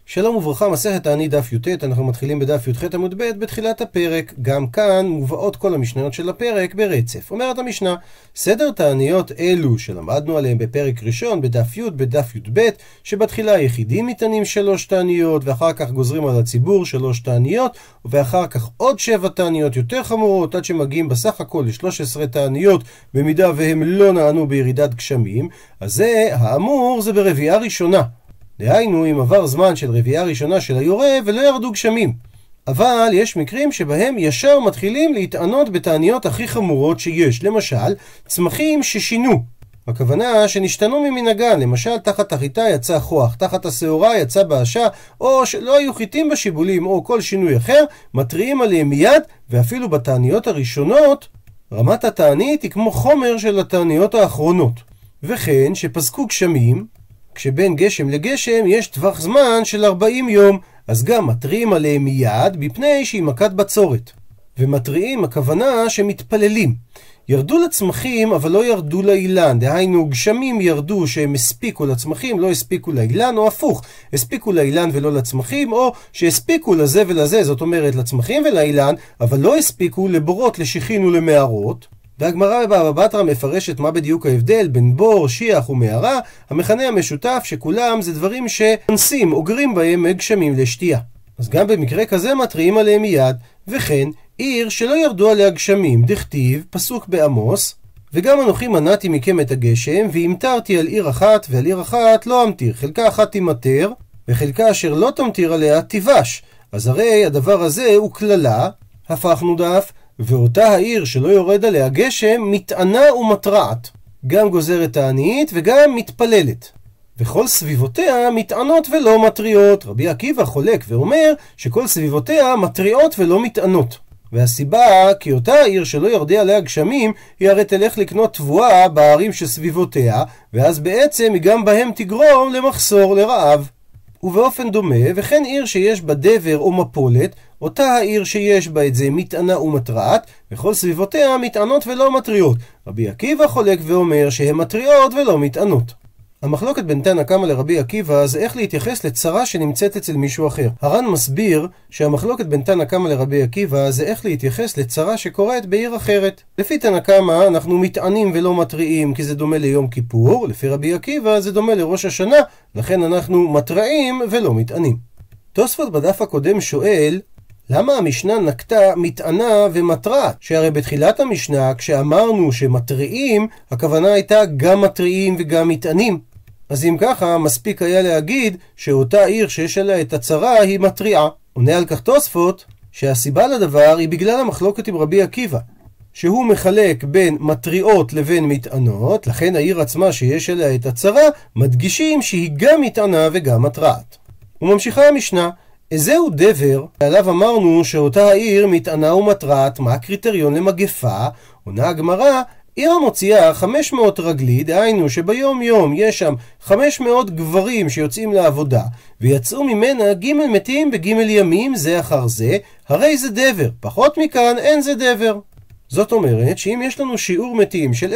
שלום וברכה, מסכת תענית דף י"ט, אנחנו מתחילים בדף י"ח עמוד ב' בתחילת הפרק. גם כאן מובאות כל המשניות של הפרק ברצף. אומרת המשנה, סדר תעניות אלו שלמדנו עליהם בפרק ראשון בדף י' בדף י"ב, שבתחילה היחידים ניתנים 3 תעניות, ואחר כך גוזרים על הציבור 3 תעניות, ואחר כך עוד 7 תעניות יותר חמורות, עד שמגיעים בסך הכל ל13 תעניות, במידה והם לא נענו בירידת גשמים. אז זה, האמור, זה ברביעה ראשונה. דהיינו, אם עבר זמן של רביעה ראשונה של היורה ולא ירדו גשמים. אבל יש מקרים שבהם ישר מתחילים להתענות בתעניות הכי חמורות שיש. למשל, צמחים ששינו. הכוונה שנשתנו ממנהגן, למשל תחת החיטה יצא חוח, תחת השעורה יצא באשה, או שלא היו חיטים בשיבולים או כל שינוי אחר, מתריעים עליהם מיד, ואפילו בתעניות הראשונות, רמת התענית היא כמו חומר של התעניות האחרונות. וכן שפסקו גשמים, כשבין גשם לגשם יש טווח זמן של 40 יום, אז גם מתריעים עליהם מיד בפני שהיא מכת בצורת. ומתריעים הכוונה שמתפללים. ירדו לצמחים אבל לא ירדו לאילן, דהיינו גשמים ירדו שהם הספיקו לצמחים, לא הספיקו לאילן, או הפוך, הספיקו לאילן ולא לצמחים, או שהספיקו לזה ולזה, זאת אומרת לצמחים ולאילן, אבל לא הספיקו לבורות, לשיחין ולמערות. והגמרא בבבא בתרא מפרשת מה בדיוק ההבדל בין בור, שיח ומערה. המכנה המשותף שכולם זה דברים שאונסים, אוגרים בהם גשמים לשתייה. אז גם במקרה כזה מתריעים עליהם מיד. וכן, עיר שלא ירדו עליה גשמים, דכתיב, פסוק בעמוס, וגם אנוכי מנעתי מכם את הגשם, והמטרתי על עיר אחת, ועל עיר אחת לא אמטיר. חלקה אחת תימטר, וחלקה אשר לא תמטיר עליה תיבש. אז הרי הדבר הזה הוא כללה, הפכנו דף, ואותה העיר שלא יורד עליה גשם מתענה ומתרעת, גם גוזרת תענית וגם מתפללת, וכל סביבותיה מתענות ולא מטריעות. רבי עקיבא חולק ואומר שכל סביבותיה מטריעות ולא מתענות, והסיבה כי אותה העיר שלא ירדה עליה גשמים היא הרי תלך לקנות תבואה בערים שסביבותיה, ואז בעצם היא גם בהם תגרום למחסור, לרעב. ובאופן דומה, וכן עיר שיש בה דבר או מפולת, אותה העיר שיש בה את זה מתענה ומתרעת, וכל סביבותיה מתענות ולא מטריעות. רבי עקיבא חולק ואומר שהן מטריעות ולא מתענות. המחלוקת בין תנא קמא לרבי עקיבא זה איך להתייחס לצרה שנמצאת אצל מישהו אחר. הר"ן מסביר שהמחלוקת בין תנא קמא לרבי עקיבא זה איך להתייחס לצרה שקורית בעיר אחרת. לפי תנא קמא אנחנו מתענים ולא מטריעים כי זה דומה ליום כיפור, לפי רבי עקיבא זה דומה לראש השנה, לכן אנחנו מטרעים ולא מתענים. תוספות בדף הקודם שואל, למה המשנה נקטה מתענה ומטרעת? שהרי בתחילת המשנה כשאמרנו שמטריעים, הכוונה הייתה גם מטריעים וגם מתענים. אז אם ככה, מספיק היה להגיד שאותה עיר שיש עליה את הצרה היא מטריעה. עונה על כך תוספות שהסיבה לדבר היא בגלל המחלוקת עם רבי עקיבא, שהוא מחלק בין מטריעות לבין מתענות, לכן העיר עצמה שיש עליה את הצרה מדגישים שהיא גם מתענה וגם מטרעת. וממשיכה המשנה, איזהו דבר, ועליו אמרנו שאותה העיר מתענה ומטרעת, מה הקריטריון למגפה? עונה הגמרא, עיר המוציאה 500 רגלי, דהיינו שביום יום יש שם 500 גברים שיוצאים לעבודה, ויצאו ממנה ג' מתים בג' ימים זה אחר זה, הרי זה דבר, פחות מכאן אין זה דבר. זאת אומרת שאם יש לנו שיעור מתים של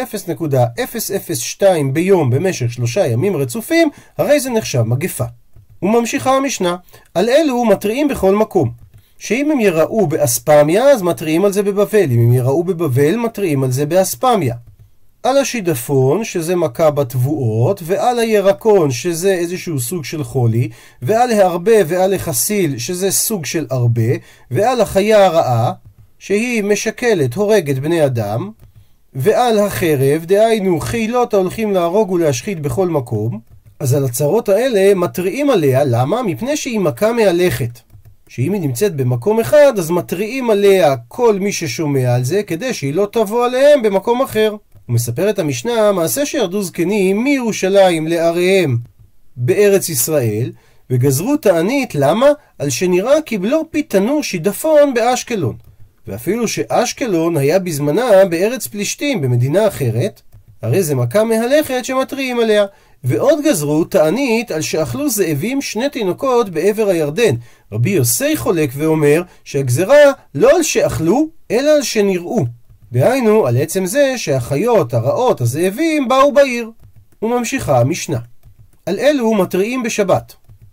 0.002 ביום במשך 3 ימים רצופים, הרי זה נחשב מגפה. וממשיכה המשנה, על אלו מטריעים בכל מקום, שאם הם יראו באספמיה אז מטריעים על זה בבבל, אם הם יראו בבבל מטריעים על זה באספמיה. על השידפון שזה מכה בתבואות, ועל הירקון שזה איזשהו סוג של חולי, ועל הרבה ועל החסיל שזה סוג של הרבה, ועל החיה הרעה שהיא משקלת הורגת בני אדם, ועל החרב, דהיינו חילות ההולכים להרוג ולהשחית בכל מקום. אז על הצרות האלה מטריעים עליה, למה? מפני שהיא מכה מהלכת. שאם היא נמצאת במקום אחד, אז מטריעים עליה כל מי ששומע על זה, כדי שהיא לא תבוא עליהם במקום אחר. ומספרת המשנה, מעשה שירדו זקנים מירושלים לעריהם בארץ ישראל, וגזרו תענית, למה? על שנראה קיבלו פי תנור שידפון באשקלון. ואפילו שאשקלון היה בזמנה בארץ פלישתים, במדינה אחרת, הרי זה מכה מהלכת שמטריעים עליה. ועוד גזרו תענית על שאכלו זאבים 2 תינוקות בעבר הירדן. רבי יוסי חולק ואומר שהגזרה לא על שאכלו, אלא על שנראו. דהיינו, על עצם זה שהחיות, הרעות, הזאבים באו בעיר. וממשיכה המשנה. על אלו מטריעים בשבת.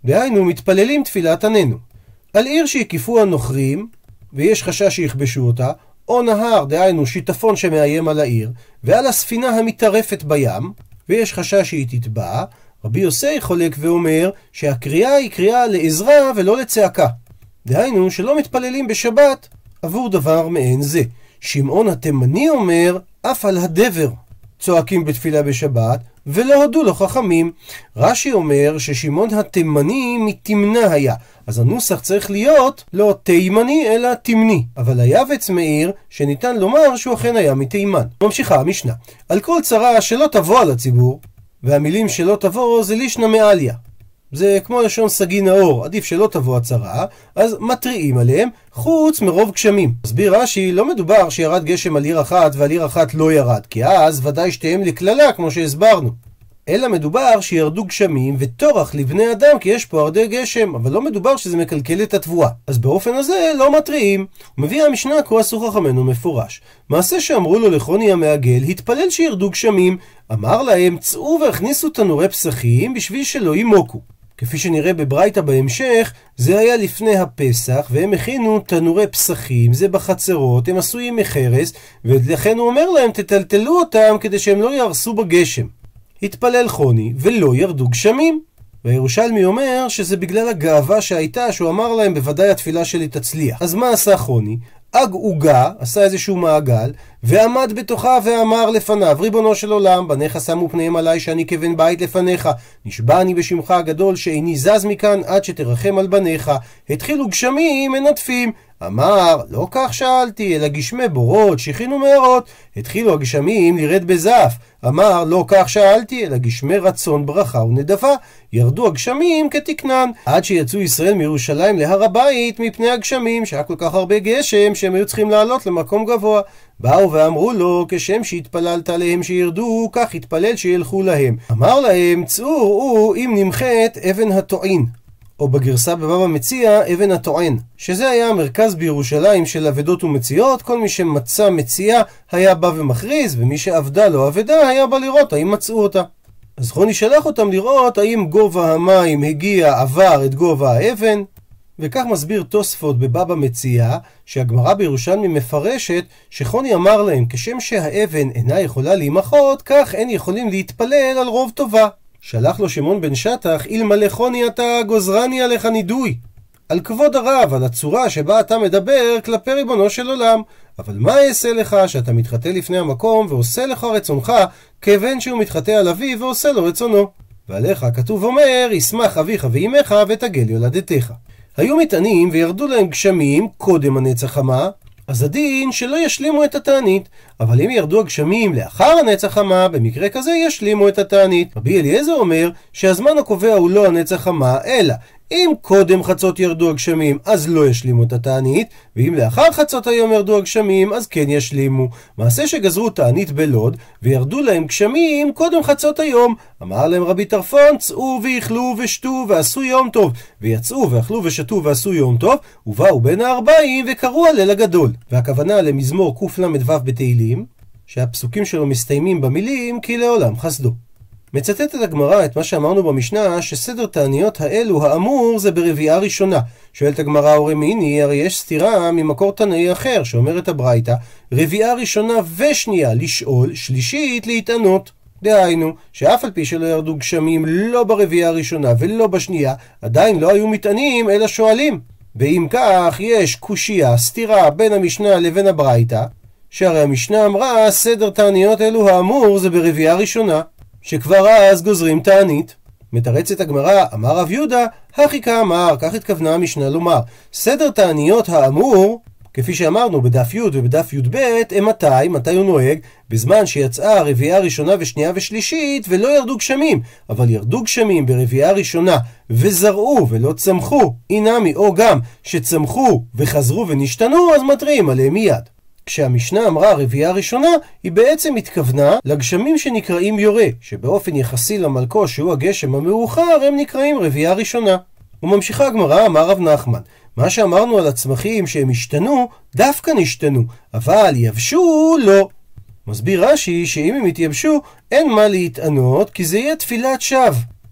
דהיינו מתפללים תפילת עננו. על עיר שהקיפו הנוכרים, ויש חשש שיכבשו אותה, או נהר, דהיינו שיטפון שמאיים על העיר, ועל הספינה המתערפת בים, ויש חשש שהיא תטבע, רבי יוסי חולק ואומר שהקריאה היא קריאה לעזרה ולא לצעקה. דהיינו שלא מתפללים בשבת עבור דבר מעין זה. שמעון התימני אומר, אף על הדבר צועקים בתפילה בשבת, ולא הודו לו חכמים. רש"י אומר ששמעון התימני מתימנה היה, אז הנוסח צריך להיות לא תימני אלא תימני, אבל היבץ מאיר שניתן לומר שהוא אכן היה מתימן. ממשיכה המשנה, על כל צרה שלא תבוא על הציבור, והמילים שלא תבוא זה לישנא מעליא, זה כמו לשון סגי נאור, עדיף שלא תבוא הצרה, אז מטריעים עליהם חוץ מרוב גשמים. מסביר רש"י, לא מדובר שירד גשם על עיר אחת ועל עיר אחת לא ירד, כי אז ודאי שתיהם לכללה כמו שהסברנו, אלא מדובר שירדו גשמים וטורח לבני אדם כי יש פה הרבה גשם, אבל לא מדובר שזה מקלקל את התבואה, אז באופן הזה לא מטריעים. ומביא המשנה כה עשו חכמינו מפורש, מעשה שאמרו לו לחוני המעגל, התפלל שירדו גשמים, אמר להם צאו והכניסו תנורי פסחים בשביל שלא ימוקו. כפי שנראה בברייתא בהמשך, זה היה לפני הפסח, והם הכינו תנורי פסחים, זה בחצרות, הם עשויים מחרס, ולכן הוא אומר להם תטלטלו אותם כדי שהם לא ירסו בגשם. התפלל חוני ולא ירדו גשמים, והירושלמי אומר שזה בגלל הגאווה שהייתה, שהוא אמר להם בוודאי התפילה שלי תצליח. אז מה עשה חוני? אג עוגה, עשה איזשהו מעגל, ועמד בתוכה ואמר לפניו, ריבונו של עולם, בניך שמו פניהם עליי שאני כבן בית לפניך, נשבע אני בשמך הגדול שאיני זז מכאן עד שתרחם על בניך. התחילו גשמים מנטפים, אמר לא כך שאלתי אלא גשמי בורות שכינו מערות. התחילו הגשמים לרד בזף, אמר לא כך שאלתי אלא גשמי רצון ברכה ונדבה. ירדו הגשמים כתקנן, עד שיצאו ישראל מירושלים להר הבית מפני הגשמים, שהיה כל כך הרבה גשם שהם היו צריכים לעלות למקום גבוה. באו ואמרו לו, כשם שהתפללת עליהם שירדו, כך התפלל שילכו להם. אמר להם, צאו אם נמחת אבן הטועין, או בגרסה בבבא מציעא אבן הטוען, שזה היה המרכז בירושלים של אבדות ומציאות. כל מי שמצא מציאה היה בא ומכריז, ומי שעבדה לו אבדה היה בא לראות האם מצאו אותה. אז חוני שלח אותם לראות האם גובה המים עבר את גובה האבן, וכך מסביר תוספות בבבא מציעא, שהגמרא בירושלמי מפרשת שחוני אמר להם, כשם שהאבן אינה יכולה להימחות, כך אין יכולים להתפלל על רוב טובה. שלח לו שמעון בן שטח, אלמלא חוני אתה גוזרני עליך נידוי, על כבוד הרב, על הצורה שבה אתה מדבר כלפי ריבונו של עולם. אבל מה אעשה לך שאתה מתחטא לפני המקום ועושה לך רצונך, כיוון שהוא מתחטא על אביו ועושה לו רצונו. ועליך כתוב אומר, ישמח אביך ואימך ותגל יולדתך. היו מטענים וירדו להם גשמים קודם הנץ החמה, אז הדין שלא ישלימו את התענית, אבל אם ירדו הגשמים לאחר הנץ החמה, במקרה כזה ישלימו את התענית. רבי אליעזר אומר שהזמן הקובע הוא לא הנץ החמה, אלא אם קודם חצות ירדו הגשמים אז לא ישלימו את התענית, ואם לאחר חצות היום ירדו הגשמים אז כן ישלימו. מעשה שגזרו תענית בלוד וירדו להם גשמים קודם חצות היום, אמר להם רבי טרפון, צאו ואכלו ושתו ועשו יום טוב. ויצאו ואכלו ושתו ועשו יום טוב, ובאו בין ה-40 וקראו הלל הגדול. והכוונה למזמור קל"ו בתהילים, שהפסוקים שלו מסתיימים במילים כי לעולם חסדו. מצטטת הגמרא את מה שאמרנו במשנה, שסדר תעניות האלו האמור זה ברביעה ראשונה. שואלת הגמרא, הרי מיני, הרי יש סתירה ממקור תנאי אחר שאומרת הברייתא, רביעה ראשונה ושנייה לשאול, שלישית להתענות. דהיינו, שאף על פי שלא ירדו גשמים לא ברביעה הראשונה ולא בשנייה, עדיין לא היו מתענים אלא שואלים. ואם כך יש קושיה, סתירה בין המשנה לבין הברייתא, שהרי המשנה אמרה סדר תעניות אלו האמור זה ברביעה ראשונה, שכבר אז גוזרים תענית. מתרצת הגמרא, אמר רב יהודה, הכי כאמר, כך התכוונה המשנה לומר, סדר תעניות האמור, כפי שאמרנו בדף י' ובדף י"ב, הם מתי הוא נוהג? בזמן שיצאה הרביעה הראשונה ושנייה ושלישית ולא ירדו גשמים, אבל ירדו גשמים ברביעה ראשונה וזרעו ולא צמחו, אינמי או גם שצמחו וחזרו ונשתנו, אז מטריעים עליהם מיד. כשהמשנה אמרה רביעה ראשונה, היא בעצם התכוונה לגשמים שנקראים יורה, שבאופן יחסי למלכו שהוא הגשם המאוחר הם נקראים רביעה ראשונה. וממשיכה הגמרא, אמר רב נחמן, מה שאמרנו על הצמחים שהם השתנו, דווקא נשתנו, אבל יבשו לא. מסביר רש"י שאם הם יתייבשו אין מה להתענות, כי זה יהיה תפילת שווא.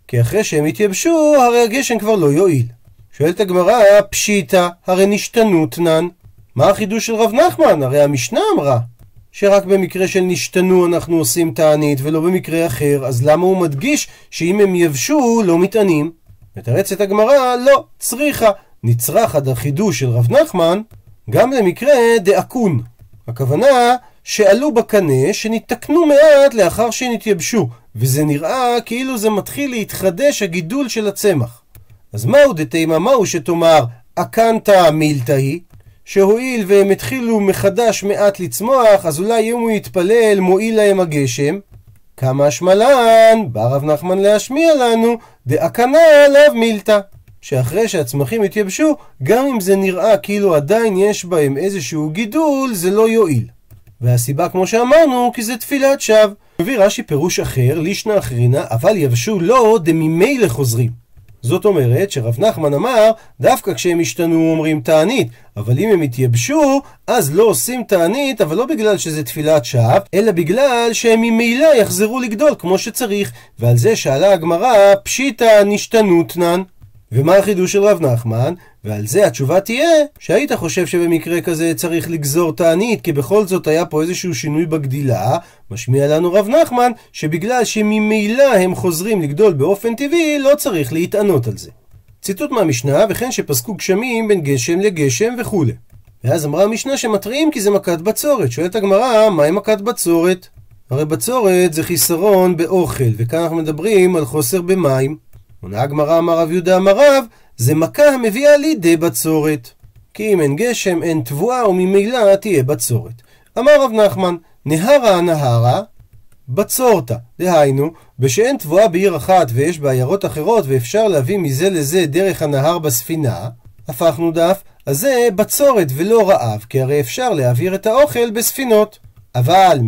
כי אחרי שהם התייבשו, הרי הגשם כבר לא יועיל. שואלת הגמרא, פשיטא, הרי נשתנו תנן. מה החידוש של רב נחמן? הרי המשנה אמרה שרק במקרה של נשתנו אנחנו עושים תענית ולא במקרה אחר, אז למה הוא מדגיש שאם הם יבשו לא מתענים? מתרצת הגמרא, לא, צריכה. נצרך החידוש של רב נחמן גם למקרה דאקון. הכוונה שעלו בקנה שנתקנו מעט לאחר שנתייבשו, וזה נראה כאילו זה מתחיל להתחדש הגידול של הצמח. אז מהו דתימה? מהו שתאמר אקנתא מילתא היא? שהואיל והם התחילו מחדש מעט לצמוח, אז אולי אם הוא יתפלל מועיל להם הגשם. כמה שמלן, בא רב נחמן להשמיע לנו דאקנה לאו מילתא, שאחרי שהצמחים התייבשו, גם אם זה נראה כאילו עדיין יש בהם איזשהו גידול, זה לא יועיל. והסיבה כמו שאמרנו, כי זה תפילת שווא. מביא רש"י פירוש אחר, לישנא אחרינא, אבל יבשו לא דממילא חוזרים. זאת אומרת שרב נחמן אמר, דווקא כשהם השתנו אומרים תענית, אבל אם הם התייבשו, אז לא עושים תענית, אבל לא בגלל שזה תפילת שווא, אלא בגלל שהם ממילא יחזרו לגדול כמו שצריך. ועל זה שאלה הגמרא, פשיטא נשתנו תנן. ומה החידוש של רב נחמן? ועל זה התשובה תהיה שהיית חושב שבמקרה כזה צריך לגזור תענית, כי בכל זאת היה פה איזשהו שינוי בגדילה. משמיע לנו רב נחמן שבגלל שממילא הם חוזרים לגדול באופן טבעי, לא צריך להתענות על זה. ציטוט מהמשנה, וכן שפסקו גשמים בין גשם לגשם וכו'. ואז אמרה המשנה שמתריעים כי זה מכת בצורת. שואלת הגמרא, מהי מכת בצורת? הרי בצורת זה חיסרון באוכל, וכאן אנחנו מדברים על חוסר במים. עונה הגמרא, אמר רב יהודה אמר רב, זה מכה המביאה לידי בצורת. כי אם אין גשם אין תבואה וממילא תהיה בצורת. אמר רב נחמן, נהרה נהרה בצורתא. דהיינו, בשאין תבואה בעיר אחת ויש בעיירות אחרות ואפשר להביא מזה לזה דרך הנהר בספינה, הפכנו דף, אז זה בצורת ולא רעב, כי הרי אפשר להעביר את האוכל בספינות. אבל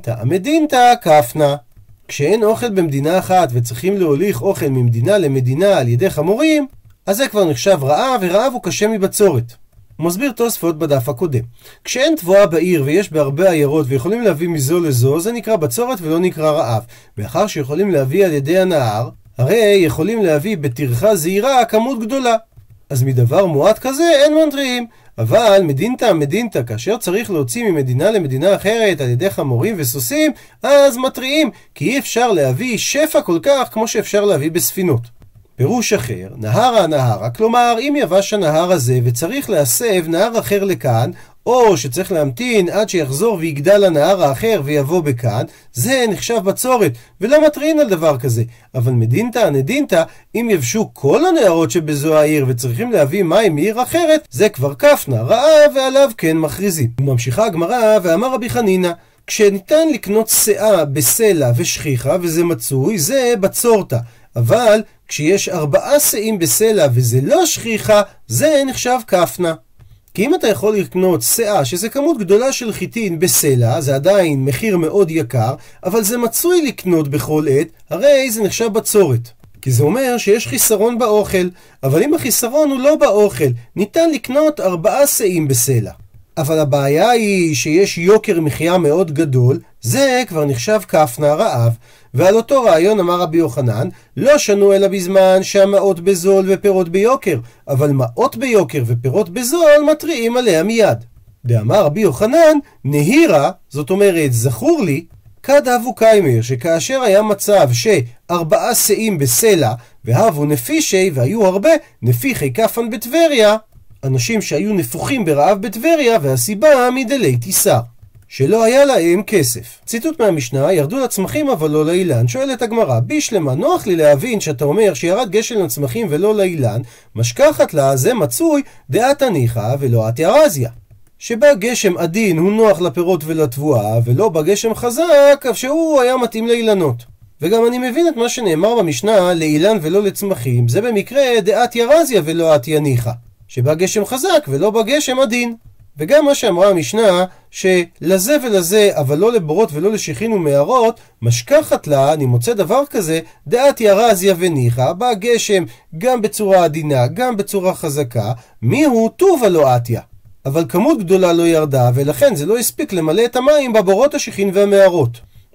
המדינתא כפנה. כשאין אוכל במדינה אחת וצריכים להוליך אוכל ממדינה למדינה על ידי חמורים, אז זה כבר נחשב רעב, ורעב הוא קשה מבצורת. הוא מסביר תוספות בדף הקודם. כשאין תבואה בעיר ויש בהרבה עיירות ויכולים להביא מזו לזו, זה נקרא בצורת ולא נקרא רעב. מאחר שיכולים להביא על ידי הנהר, הרי יכולים להביא בטרחה זעירה כמות גדולה. אז מדבר מועט כזה אין מתריעים. אבל מדינתא, כאשר צריך להוציא ממדינה למדינה אחרת על ידי חמורים וסוסים, אז מתריעים, כי אי אפשר להביא שפע כל כך כמו שאפשר להביא בספינות. פירוש אחר, נהרה, כלומר אם יבש הנהר הזה וצריך להסב נהר אחר לכאן, או שצריך להמתין עד שיחזור ויגדל הנהר האחר ויבוא בכאן, זה נחשב בצורת, ולא מטרין על דבר כזה. אבל נדינתא, אם יבשו כל הנהרות שבזו העיר וצריכים להביא מים מעיר אחרת, זה כבר כפנה, רעב, ועליו כן מכריזים. וממשיכה הגמרא, ואמר רבי חנינא, כשניתן לקנות שאה בסלע ושכיחה וזה מצוי, זה בצורתא. אבל כשיש 4 שאים בסלע וזה לא שכיחה, זה נחשב כפנה. כי אם אתה יכול לקנות שאה, שזה כמות גדולה של חיטין בסלע, זה עדיין מחיר מאוד יקר, אבל זה מצוי לקנות בכל עת, הרי זה נחשב בצורת. כי זה אומר שיש חיסרון באוכל, אבל אם החיסרון הוא לא באוכל, ניתן לקנות 4 שאים בסלע. אבל הבעיה היא שיש יוקר מחיה מאוד גדול, זה כבר נחשב כפנה, רעב. ועל אותו רעיון אמר רבי יוחנן, לא שנו אלא בזמן שהמעות בזול ופירות ביוקר, אבל מעות ביוקר ופירות בזול מתריעים עליה מיד. דאמר רבי יוחנן, נהירה, זאת אומרת זכור לי, כדאבו קיימר, שכאשר היה מצב ש4 שאים בסלע, והבו נפישי, והיו הרבה נפיחי כפן בטבריה, אנשים שהיו נפוחים ברעב בטבריה, והסיבה מדלי תיסר, שלא היה להם כסף. ציטוט מהמשנה, ירדו לצמחים אבל לא לאילן. שואלת הגמרא, בישלמה, נוח לי להבין שאתה אומר שירד גשם לצמחים ולא לאילן, משכחת לה, זה מצוי דעת הניחא ולא עטיה רזיה. שבא גשם עדין הוא נוח לפירות ולתבואה, ולא בא גשם חזק שהוא היה מתאים לאילנות. וגם אני מבין את מה שנאמר במשנה, לאילן ולא לצמחים, זה במקרה דעת ירזיה ולא עטיה ניחא, שבא גשם חזק ולא בא גשם עדין. וגם מה שאמרה המשנה, שלזה ולזה, אבל לא לבורות ולא לשכין ומערות, משכחת לה, אני מוצא דבר כזה, דעת ירזיה וניחא, בא גשם גם בצורה עדינה, גם בצורה חזקה, מיהו טובה לא עטיה. אבל כמות גדולה לא ירדה, ולכן זה לא הספיק למלא את המים בבורות השכין והמערות.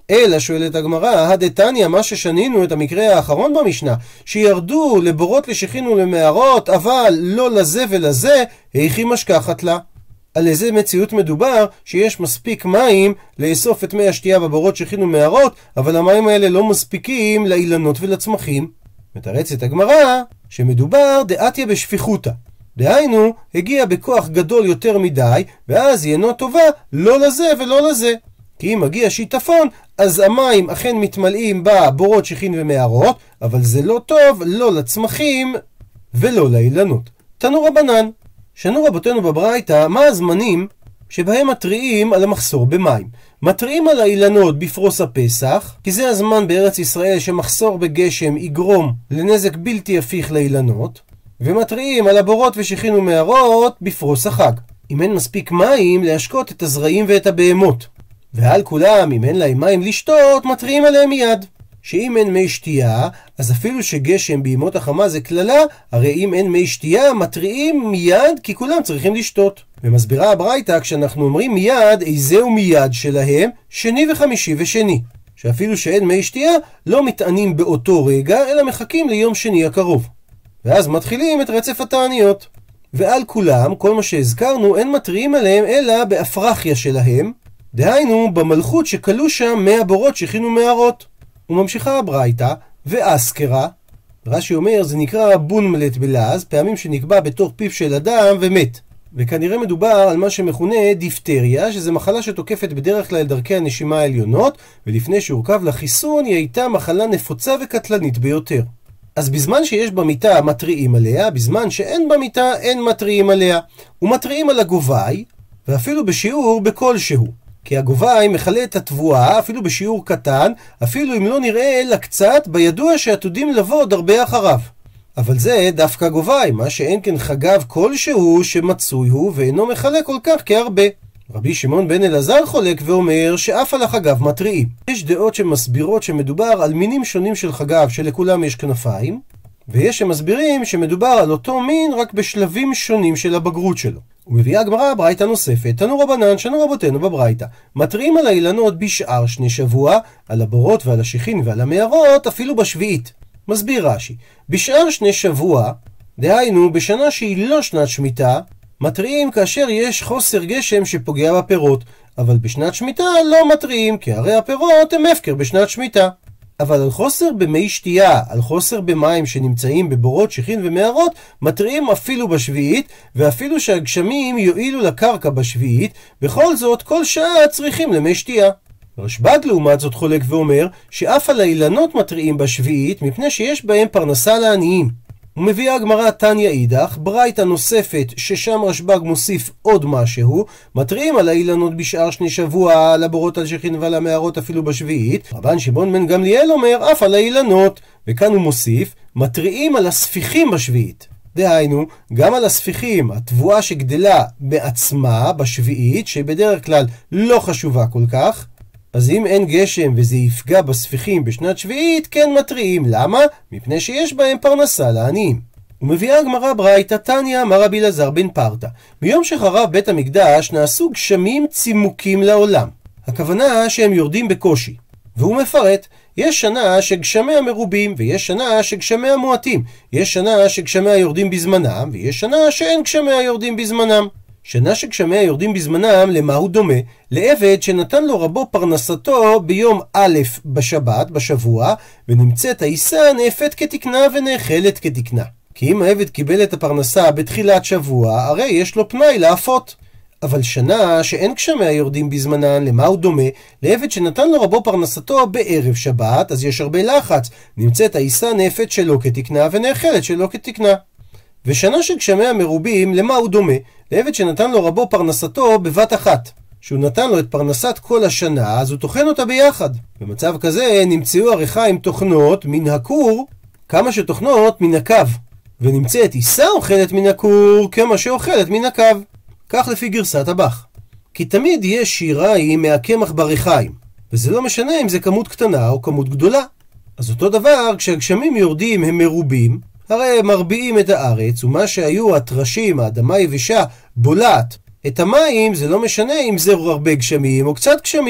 אלא שואלת הגמרא, הדתניא, מה ששנינו את המקרה האחרון במשנה, שירדו לבורות לשיחין ולמערות, אבל לא לזה ולזה, היכי משכחת לה. על איזה מציאות מדובר שיש מספיק מים לאסוף את מי השתייה בבורות שיחין ומערות, אבל המים האלה לא מספיקים לאילנות ולצמחים? מתרצת הגמרא שמדובר דעתיה בשפיכותא. דהיינו, הגיע בכוח גדול יותר מדי, ואז היא אינו טובה לא לזה ולא לזה. כי אם מגיע שיטפון, אז המים אכן מתמלאים בבורות שיחין ומערות, אבל זה לא טוב לא לצמחים ולא לאילנות. תנו רבנן, שנו רבותינו בברייתא, מה הזמנים שבהם מתריעים על המחסור במים? מתריעים על האילנות בפרוס הפסח, כי זה הזמן בארץ ישראל שמחסור בגשם יגרום לנזק בלתי הפיך לאילנות, ומתריעים על הבורות ושיחין ומערות בפרוס החג, אם אין מספיק מים להשקות את הזרעים ואת הבהמות. ועל כולם, אם אין להם מים לשתות, מתריעים עליהם מיד. שאם אין מי שתייה, אז אפילו שגשם בימות החמה זה כללה, הרי אם אין מי שתייה, מתריעים מיד, כי כולם צריכים לשתות. ומסבירה הברייתא, כשאנחנו אומרים מיד, איזהו מיד שלהם? שני וחמישי ושני. שאפילו שאין מי שתייה, לא מתענים באותו רגע, אלא מחכים ליום שני הקרוב. ואז מתחילים את רצף התעניות. ועל כולם, כל מה שהזכרנו, אין מתריעים עליהם, אלא באפרחיה שלהם, דהיינו במלכות שכלו שם מהבורות שיחין ומערות. וממשיכה הברייתא, ואסקרה, רש"י אומר, זה נקרא בונמלט בלעז, פעמים שנקבע בתוך פיו של אדם ומת. וכנראה מדובר על מה שמכונה דיפטריה, שזה מחלה שתוקפת בדרך כלל דרכי הנשימה העליונות, ולפני שהורכב לחיסון היא הייתה מחלה נפוצה וקטלנית ביותר. אז בזמן שיש במיטה מתריעים עליה, בזמן שאין במיטה אין מתריעים עליה. ומתריעים על הגובי, ואפילו בשיעור בכלשהו. כי הגובי מכלה את התבואה אפילו בשיעור קטן, אפילו אם לא נראה אלא קצת, בידוע שעתודים לבוא עוד הרבה אחריו. אבל זה דווקא גובי, מה שאין כן חגב כלשהו שמצוי הוא ואינו מכלה כל כך כהרבה. רבי שמעון בן אלעזר חולק ואומר שאף על החגב מתריעים. יש דעות שמסבירות שמדובר על מינים שונים של חגב שלכולם יש כנפיים, ויש שמסבירים שמדובר על אותו מין רק בשלבים שונים של הבגרות שלו. ומביאה הגמרא ברייתא נוספת, תנו רבנן, שנו רבותינו בברייתא, מתריעים על האילנות בשאר שני שבוע, על הבורות ועל השיחין ועל המערות אפילו בשביעית. מסביר רש"י, בשאר שני שבוע, דהיינו בשנה שהיא לא שנת שמיטה, מתריעים כאשר יש חוסר גשם שפוגע בפירות, אבל בשנת שמיטה לא מתריעים, כי הרי הפירות הם הפקר בשנת שמיטה. אבל על חוסר במי שתייה, על חוסר במים שנמצאים בבורות שיחין ומערות, מתריעים אפילו בשביעית, ואפילו שהגשמים יועילו לקרקע בשביעית, בכל זאת כל שעה צריכים למי שתייה. רשב"ג לעומת זאת חולק ואומר שאף על האילנות מתריעים בשביעית, מפני שיש בהם פרנסה לעניים. ומביאה הגמרא תניא אידך, ברייתא נוספת ששם רשב"ג מוסיף עוד משהו, מתריעים על האילנות בשאר שני שבוע, על הבורות על שיחין ועל המערות אפילו בשביעית. רבן שמעון בן גמליאל אומר אף על האילנות, וכאן הוא מוסיף, מתריעים על הספיחים בשביעית. דהיינו, גם על הספיחים, התבואה שגדלה בעצמה בשביעית, שבדרך כלל לא חשובה כל כך, אז אם אין גשם וזה יפגע בספיחים בשנת שביעית, כן מתריעים. למה? מפני שיש בהם פרנסה לעניים. ומביאה הגמרא ברייתא תניא אמר רבי אלעזר בן פרתא, ביום שחרב בית המקדש נעשו גשמים צימוקים לעולם. הכוונה שהם יורדים בקושי. והוא מפרט, יש שנה שגשמיה מרובים, ויש שנה שגשמיה מועטים. יש שנה שגשמיה יורדים בזמנם, ויש שנה שאין גשמיה יורדים בזמנם. שנה שגשמיה יורדים בזמנם, למה הוא דומה? לעבד שנתן לו רבו פרנסתו ביום א' בשבת, בשבוע, ונמצאת העיסה נאפת כתקנה ונאכלת כתקנה. כי אם העבד קיבל את הפרנסה בתחילת שבוע, הרי יש לו פנאי לאפות. אבל שנה שאין גשמיה יורדים בזמנן, למה הוא דומה? לעבד שנתן לו רבו פרנסתו בערב שבת, אז יש הרבה לחץ. נמצאת העיסה נאפת שלא כתקנה ונאכלת שלא כתקנה. ושנה שגשמיה מרובים, למה הוא דומה? לעבד שנתן לו רבו פרנסתו בבת אחת. שהוא נתן לו את פרנסת כל השנה, אז הוא תוכן אותה ביחד. במצב כזה נמצאו עריכיים תוכנות מן הכור, כמה שתוכנות מן הקו. ונמצאת עיסה אוכלת מן הכור, כמה שאוכלת מן הקו. כך לפי גרסת הבח. כי תמיד יש שיריים מהקמח בריחיים, וזה לא משנה אם זה כמות קטנה או כמות גדולה. אז אותו דבר, כשהגשמים יורדים הם מרובים, הרי הם מרביעים את הארץ, ומה שהיו התרשים, האדמה היבשה, בולעת את המים, זה לא משנה אם זה הרבה גשמים או קצת גשמים.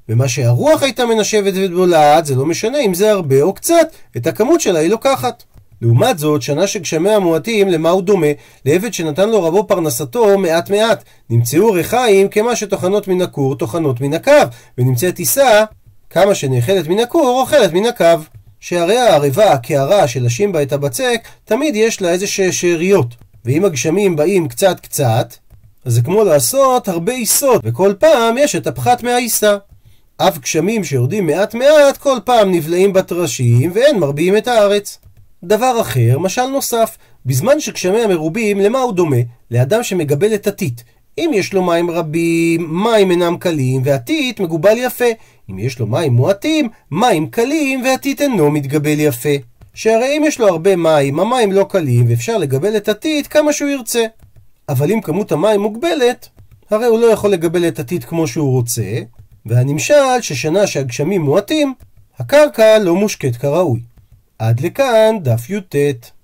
ומה שהרוח הייתה מנשבת ובולעת, זה לא משנה אם זה הרבה או קצת, את הכמות שלה היא לוקחת. לעומת זאת, שנה שגשמיה המועטים, למה הוא דומה? לעבד שנתן לו רבו פרנסתו מעט מעט. נמצאו ריחיים כמה שטוחנות מן הכור טוחנות מן הקו, ונמצאת טיסה כמה שנאכלת מן הכור אוכלת מן הקו. שהרי הערבה, הקערה שלשים בה את הבצק, תמיד יש לה איזה שאריות. ואם הגשמים באים קצת קצת, אז זה כמו לעשות הרבה עיסות, וכל פעם יש את הפחת מהעיסה. אף גשמים שיורדים מעט מעט, כל פעם נבלעים בתרשים, ואין מרביעים את הארץ. דבר אחר, משל נוסף, בזמן שגשמי המרובים, למה הוא דומה? לאדם שמגבל את הטיט. אם יש לו מים רבים, מים אינם קלים, והטיט מגובל יפה. אם יש לו מים מועטים, מים קלים, והטיט אינו מתגבל יפה. שהרי אם יש לו הרבה מים, המים לא קלים, ואפשר לגבל את הטיט כמה שהוא ירצה. אבל אם כמות המים מוגבלת, הרי הוא לא יכול לגבל את הטיט כמו שהוא רוצה, והנמשל ששנה שהגשמים מועטים, הקרקע לא מושקת כראוי. עד לכאן דף י"ט.